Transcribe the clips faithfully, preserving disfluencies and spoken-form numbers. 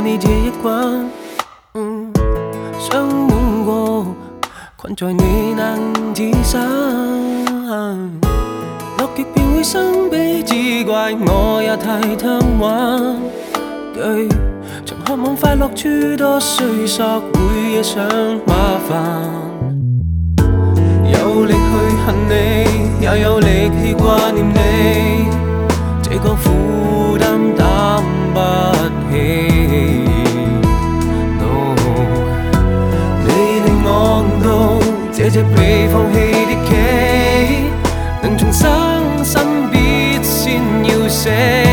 你這一關，嗯，傷滿過，困在你難自殺。樂極便會生悲，只怪我也太貪玩。對，曾渴望快樂諸多歲索，會惹上麻煩。有力去恨你，也有力氣掛念你，這個負擔擔不起。No， 你令我悟到，這隻被放棄的棋，能重生身必先要死。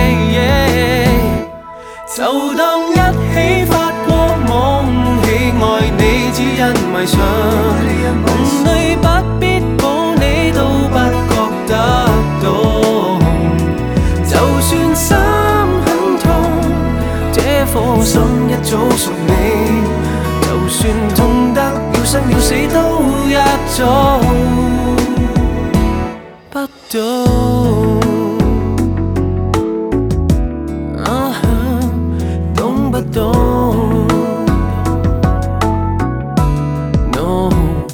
就當一起發過夢，喜愛你只因迷上，夢裏不必保你都不覺得到。就算心很痛，這顆心一早屬你，就算痛得要生要死都一早不到。不懂 No，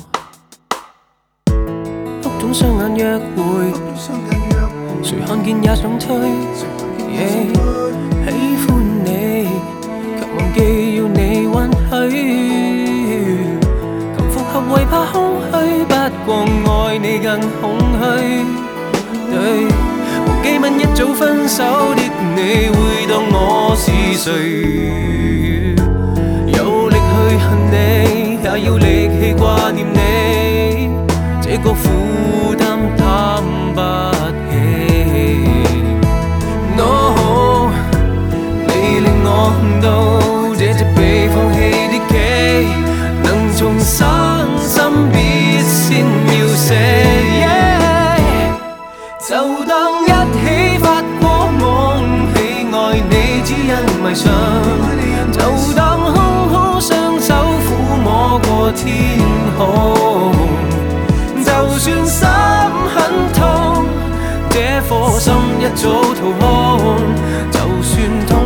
哭中雙眼約會，誰看見也想推。Yeah， 喜歡你，卻忘記要你允許。求復合為怕空虛，不過愛你更空虛。對，忘記問一早分手的你會當我是誰？有力去恨你，也要力氣掛念你，這個負擔擔不起。No， 你令我悟到，這隻被放棄的棋，能重生心必先要死。Yeah， 就當一起發過夢，喜愛你只因迷上，就當空空雙手撫摸過天空。就算心很痛，這顆心一早掏空，就算痛